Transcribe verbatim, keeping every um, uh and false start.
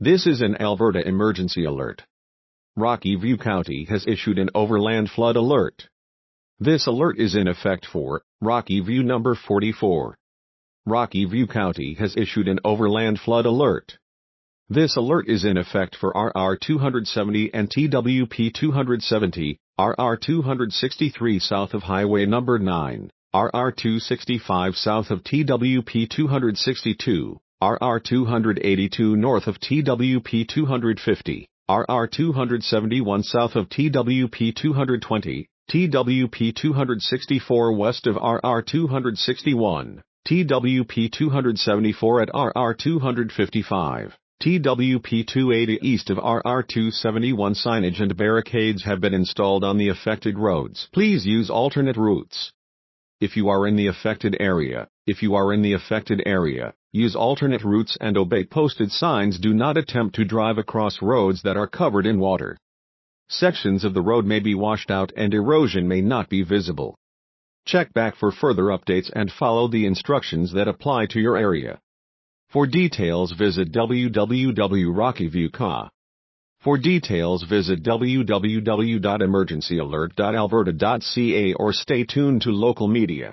This is an Alberta emergency alert. Rocky View County has issued an overland flood alert. This alert is in effect for Rocky View number forty-four. Rocky View County has issued an overland flood alert. This alert is in effect for R R two seventy and T W P two seventy, R R two sixty-three south of Highway number nine, R R two sixty-five south of T W P two sixty-two, R R two eighty-two north of T W P two fifty, R R two seventy-one south of T W P two twenty, T W P two sixty-four west of R R two sixty-one, T W P two seventy-four at R R two fifty-five, T W P two eighty east of R R two seventy-one. Signage and barricades have been installed on the affected roads. Please use alternate routes. If you are in the affected area, if you are in the affected area, use alternate routes and obey posted signs. Do not attempt to drive across roads that are covered in water. Sections of the road may be washed out and erosion may not be visible. Check back for further updates and follow the instructions that apply to your area. For details, visit w w w dot rocky view c a. For details, visit w w w dot emergency alert dot alberta dot c a or stay tuned to local media.